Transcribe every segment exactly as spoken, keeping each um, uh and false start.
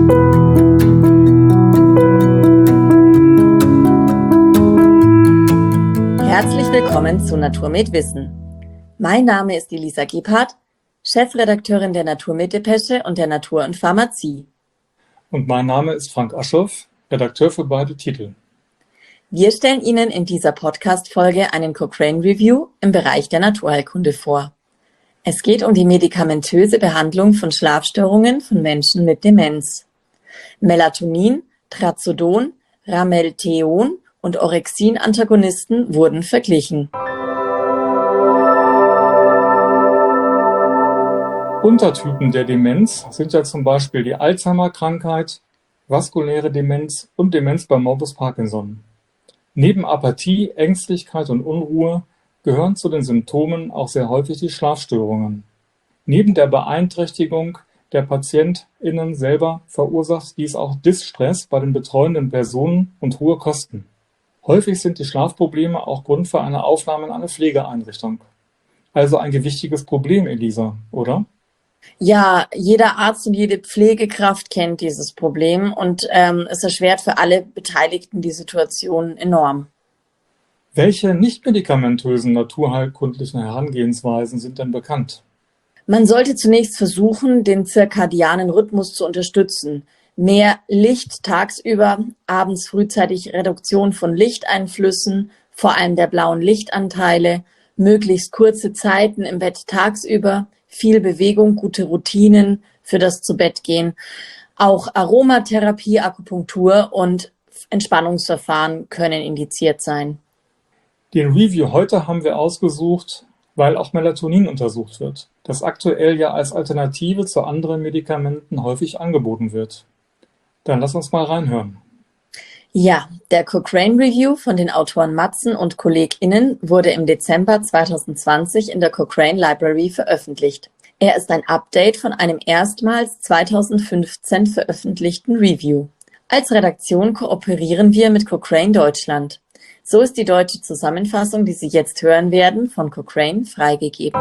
Herzlich willkommen zu Naturmed Wissen. Mein Name ist Elisa Gebhardt, Chefredakteurin der Naturmed-Depesche und der Natur und Pharmazie. Und mein Name ist Frank Aschoff, Redakteur für beide Titel. Wir stellen Ihnen in dieser Podcast-Folge einen Cochrane-Review im Bereich der Naturheilkunde vor. Es geht um die medikamentöse Behandlung von Schlafstörungen von Menschen mit Demenz. Melatonin, Trazodon, Ramelteon und Orexin-Antagonisten wurden verglichen. Untertypen der Demenz sind ja zum Beispiel die Alzheimer-Krankheit, vaskuläre Demenz und Demenz bei Morbus Parkinson. Neben Apathie, Ängstlichkeit und Unruhe gehören zu den Symptomen auch sehr häufig die Schlafstörungen. Neben der Beeinträchtigung der PatientInnen selber verursacht dies auch Distress bei den betreuenden Personen und hohe Kosten. Häufig sind die Schlafprobleme auch Grund für eine Aufnahme in eine Pflegeeinrichtung. Also ein gewichtiges Problem, Elisa, oder? Ja, jeder Arzt und jede Pflegekraft kennt dieses Problem und ähm, es erschwert für alle Beteiligten die Situation enorm. Welche nichtmedikamentösen naturheilkundlichen Herangehensweisen sind denn bekannt? Man sollte zunächst versuchen, den zirkadianen Rhythmus zu unterstützen. Mehr Licht tagsüber, abends frühzeitig Reduktion von Lichteinflüssen, vor allem der blauen Lichtanteile, möglichst kurze Zeiten im Bett tagsüber, viel Bewegung, gute Routinen für das Zubettgehen. Auch Aromatherapie, Akupunktur und Entspannungsverfahren können indiziert sein. Den Review heute haben wir ausgesucht, weil auch Melatonin untersucht wird, das aktuell ja als Alternative zu anderen Medikamenten häufig angeboten wird. Dann lass uns mal reinhören. Ja, der Cochrane Review von den Autoren Matzen und KollegInnen wurde im Dezember zweitausendzwanzig in der Cochrane Library veröffentlicht. Er ist ein Update von einem erstmals zweitausendfünfzehn veröffentlichten Review. Als Redaktion kooperieren wir mit Cochrane Deutschland. So ist die deutsche Zusammenfassung, die Sie jetzt hören werden, von Cochrane freigegeben.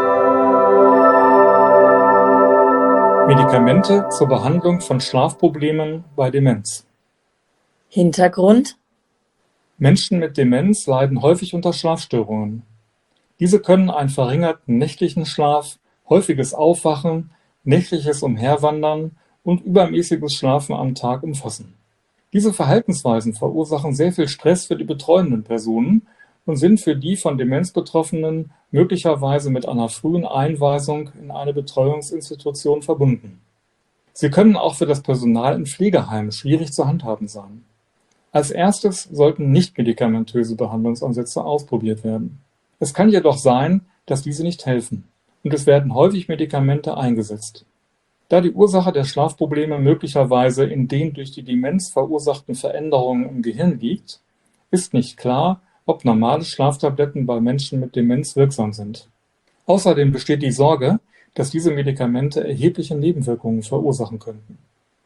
Medikamente zur Behandlung von Schlafproblemen bei Demenz. Hintergrund: Menschen mit Demenz leiden häufig unter Schlafstörungen. Diese können einen verringerten nächtlichen Schlaf, häufiges Aufwachen, nächtliches Umherwandern und übermäßiges Schlafen am Tag umfassen. Diese Verhaltensweisen verursachen sehr viel Stress für die betreuenden Personen und sind für die von Demenz Betroffenen möglicherweise mit einer frühen Einweisung in eine Betreuungsinstitution verbunden. Sie können auch für das Personal in Pflegeheimen schwierig zu handhaben sein. Als erstes sollten nichtmedikamentöse Behandlungsansätze ausprobiert werden. Es kann jedoch sein, dass diese nicht helfen, und es werden häufig Medikamente eingesetzt. Da die Ursache der Schlafprobleme möglicherweise in den durch die Demenz verursachten Veränderungen im Gehirn liegt, ist nicht klar, ob normale Schlaftabletten bei Menschen mit Demenz wirksam sind. Außerdem besteht die Sorge, dass diese Medikamente erhebliche Nebenwirkungen verursachen könnten.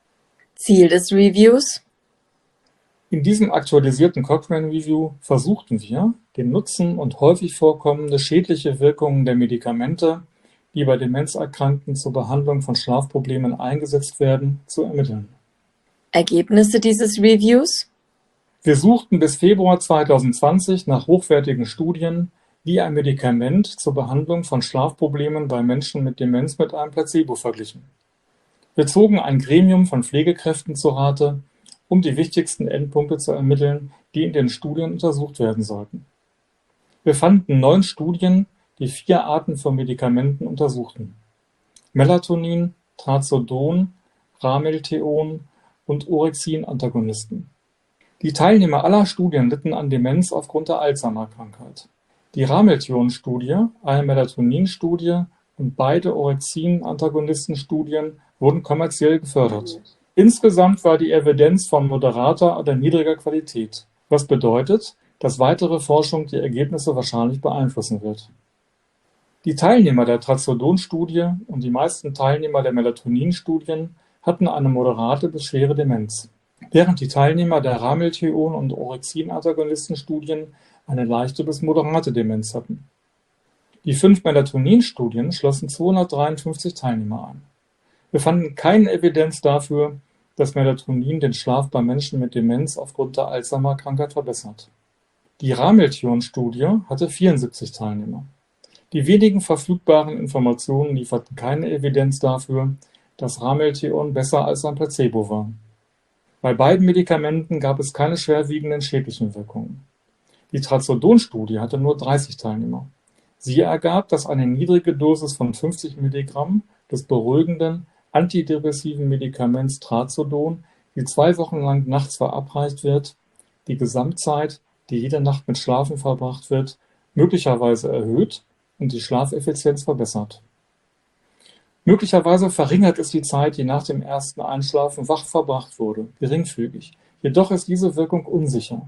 Ziel des Reviews: In diesem aktualisierten Cochrane Review versuchten wir, den Nutzen und häufig vorkommende schädliche Wirkungen der Medikamente, die bei Demenzerkrankten zur Behandlung von Schlafproblemen eingesetzt werden, zu ermitteln. Ergebnisse dieses Reviews: Wir suchten bis Februar zweitausendzwanzig nach hochwertigen Studien, wie ein Medikament zur Behandlung von Schlafproblemen bei Menschen mit Demenz mit einem Placebo verglichen. Wir zogen ein Gremium von Pflegekräften zu Rate, um die wichtigsten Endpunkte zu ermitteln, die in den Studien untersucht werden sollten. Wir fanden neun Studien, die vier Arten von Medikamenten untersuchten: Melatonin, Trazodon, Ramelteon und Orexin-Antagonisten. Die Teilnehmer aller Studien litten an Demenz aufgrund der Alzheimer-Krankheit. Die Ramelteon-Studie, eine Melatonin-Studie und beide Orexin-Antagonisten-Studien wurden kommerziell gefördert. Insgesamt war die Evidenz von moderater oder niedriger Qualität, was bedeutet, dass weitere Forschung die Ergebnisse wahrscheinlich beeinflussen wird. Die Teilnehmer der Trazodon-Studie und die meisten Teilnehmer der Melatonin-Studien hatten eine moderate bis schwere Demenz, während die Teilnehmer der Ramelteon- und Orexin-Antagonisten-Studien eine leichte bis moderate Demenz hatten. Die fünf Melatonin-Studien schlossen zweihundertdreiundfünfzig Teilnehmer ein. Wir fanden keine Evidenz dafür, dass Melatonin den Schlaf bei Menschen mit Demenz aufgrund der Alzheimer-Krankheit verbessert. Die Ramiltion-Studie hatte vierundsiebzig Teilnehmer. Die wenigen verfügbaren Informationen lieferten keine Evidenz dafür, dass Ramiltion besser als ein Placebo war. Bei beiden Medikamenten gab es keine schwerwiegenden schädlichen Wirkungen. Die Trazodon-Studie hatte nur dreißig Teilnehmer. Sie ergab, dass eine niedrige Dosis von fünfzig Milligramm des beruhigenden, antidepressiven Medikaments Trazodon, die zwei Wochen lang nachts verabreicht wird, die Gesamtzeit, die jede Nacht mit Schlafen verbracht wird, möglicherweise erhöht und die Schlafeffizienz verbessert. Möglicherweise verringert es die Zeit, die nach dem ersten Einschlafen wach verbracht wurde, geringfügig. Jedoch ist diese Wirkung unsicher.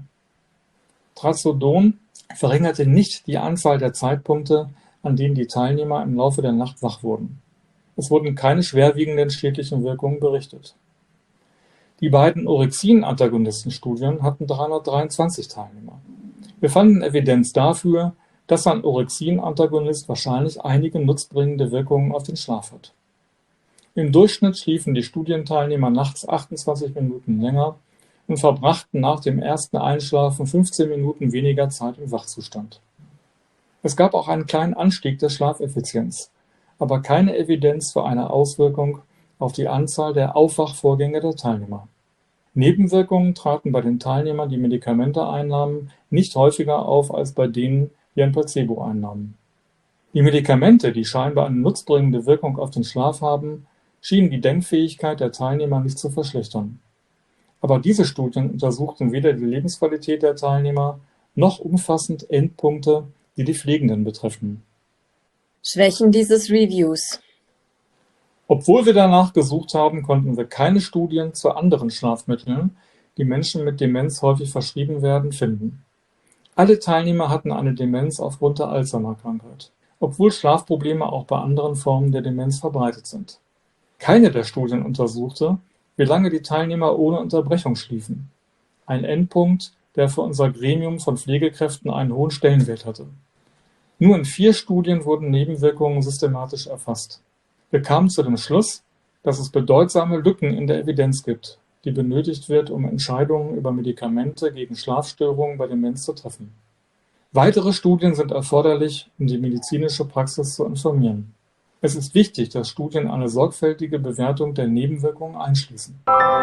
Trazodon verringerte nicht die Anzahl der Zeitpunkte, an denen die Teilnehmer im Laufe der Nacht wach wurden. Es wurden keine schwerwiegenden schädlichen Wirkungen berichtet. Die beiden Orexin-Antagonisten-Studien hatten dreihundertdreiundzwanzig Teilnehmer. Wir fanden Evidenz dafür, dass ein Orexin-Antagonist wahrscheinlich einige nutzbringende Wirkungen auf den Schlaf hat. Im Durchschnitt schliefen die Studienteilnehmer nachts achtundzwanzig Minuten länger und verbrachten nach dem ersten Einschlafen fünfzehn Minuten weniger Zeit im Wachzustand. Es gab auch einen kleinen Anstieg der Schlafeffizienz, aber keine Evidenz für eine Auswirkung auf die Anzahl der Aufwachvorgänge der Teilnehmer. Nebenwirkungen traten bei den Teilnehmern, die Medikamente einnahmen, nicht häufiger auf als bei denen, die ein Placebo einnahmen. Die Medikamente, die scheinbar eine nutzbringende Wirkung auf den Schlaf haben, schienen die Denkfähigkeit der Teilnehmer nicht zu verschlechtern. Aber diese Studien untersuchten weder die Lebensqualität der Teilnehmer noch umfassend Endpunkte, die die Pflegenden betreffen. Schwächen dieses Reviews. Obwohl wir danach gesucht haben, konnten wir keine Studien zu anderen Schlafmitteln, die Menschen mit Demenz häufig verschrieben werden, finden. Alle Teilnehmer hatten eine Demenz aufgrund der Alzheimer-Krankheit, obwohl Schlafprobleme auch bei anderen Formen der Demenz verbreitet sind. Keine der Studien untersuchte, wie lange die Teilnehmer ohne Unterbrechung schliefen. Ein Endpunkt, der für unser Gremium von Pflegekräften einen hohen Stellenwert hatte. Nur in vier Studien wurden Nebenwirkungen systematisch erfasst. Wir kamen zu dem Schluss, dass es bedeutsame Lücken in der Evidenz gibt, die benötigt wird, um Entscheidungen über Medikamente gegen Schlafstörungen bei Demenz zu treffen. Weitere Studien sind erforderlich, um die medizinische Praxis zu informieren. Es ist wichtig, dass Studien eine sorgfältige Bewertung der Nebenwirkungen einschließen.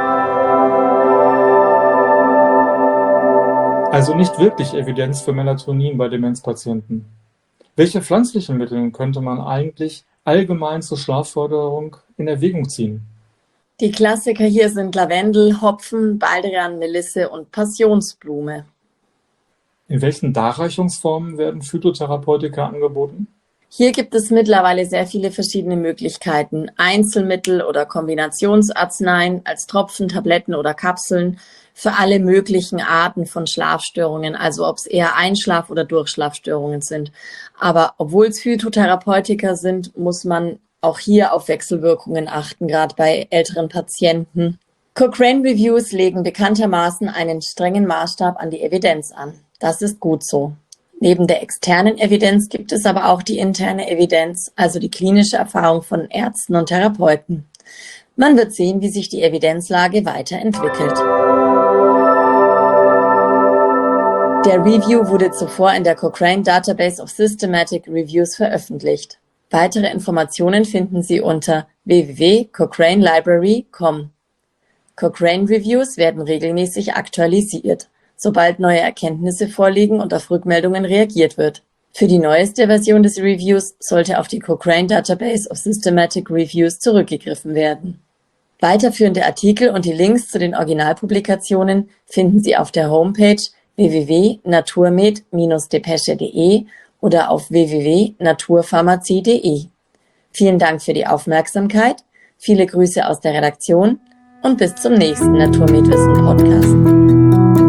Also nicht wirklich Evidenz für Melatonin bei Demenzpatienten. Welche pflanzlichen Mittel könnte man eigentlich allgemein zur Schlafförderung in Erwägung ziehen? Die Klassiker hier sind Lavendel, Hopfen, Baldrian, Melisse und Passionsblume. In welchen Darreichungsformen werden Phytotherapeutika angeboten? Hier gibt es mittlerweile sehr viele verschiedene Möglichkeiten. Einzelmittel oder Kombinationsarzneien als Tropfen, Tabletten oder Kapseln für alle möglichen Arten von Schlafstörungen, also ob es eher Einschlaf- oder Durchschlafstörungen sind. Aber obwohl es Phytotherapeutika sind, muss man auch hier auf Wechselwirkungen achten, gerade bei älteren Patienten. Cochrane Reviews legen bekanntermaßen einen strengen Maßstab an die Evidenz an. Das ist gut so. Neben der externen Evidenz gibt es aber auch die interne Evidenz, also die klinische Erfahrung von Ärzten und Therapeuten. Man wird sehen, wie sich die Evidenzlage weiterentwickelt. Der Review wurde zuvor in der Cochrane Database of Systematic Reviews veröffentlicht. Weitere Informationen finden Sie unter w w w punkt cochrane library punkt com. Cochrane Reviews werden regelmäßig aktualisiert, sobald neue Erkenntnisse vorliegen und auf Rückmeldungen reagiert wird. Für die neueste Version des Reviews sollte auf die Cochrane Database of Systematic Reviews zurückgegriffen werden. Weiterführende Artikel und die Links zu den Originalpublikationen finden Sie auf der Homepage w w w punkt naturmed Bindestrich depesche punkt de oder auf w w w punkt naturpharmazie punkt de. Vielen Dank für die Aufmerksamkeit, viele Grüße aus der Redaktion und bis zum nächsten Naturmedwissen Podcast.